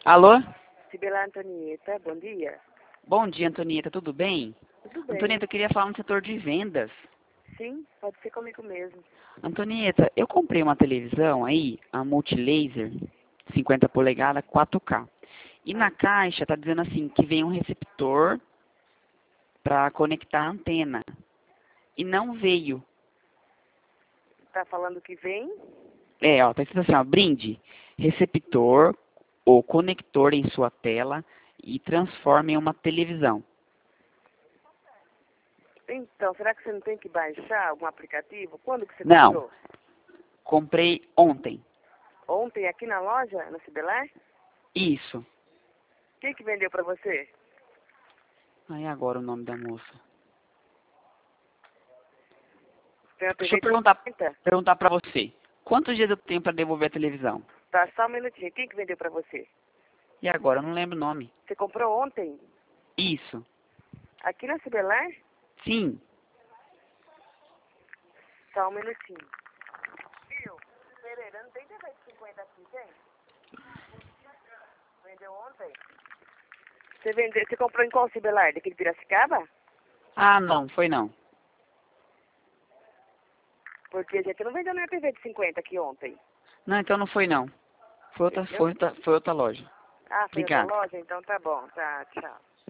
Alô? Sibila Antonieta, bom dia. Bom dia, Antonieta, tudo bem? Tudo bem? Antonieta, eu queria falar no setor de vendas. Sim, pode ser comigo mesmo. Antonieta, eu comprei uma televisão aí, a Multilaser, 50 polegadas, 4K. E na caixa tá dizendo assim, que vem um receptor para conectar a antena. E não veio. Tá falando que vem? Tá escrito assim, ó, brinde, receptor ou conector em sua tela e transforme em uma televisão. Então, será que você não tem que baixar algum aplicativo? Quando que você Não, comprou? comprei ontem. Ontem aqui na loja, na Cibelar? Isso. Quem que vendeu pra você? Aí agora o nome da moça. Tem uma Deixa eu TV de 50? perguntar pra você. Quantos dias eu tenho pra devolver a televisão? Tá, só um minutinho. Quem que vendeu pra você? E agora? Eu não lembro o nome. Você comprou ontem? Isso. Aqui na Cibelar? Sim. Só um minutinho. Viu? Pereira, não tem TV de 50 aqui, tem? Vendeu ontem? Você comprou em qual Cibelar? Daquele Piracicaba? Ah, não. Foi não. Porque a gente não vendeu na TV de 50 aqui ontem. Não, então não foi não. Foi outra loja. Ah, foi outra Obrigado. loja? Então tá bom. Tá, tchau.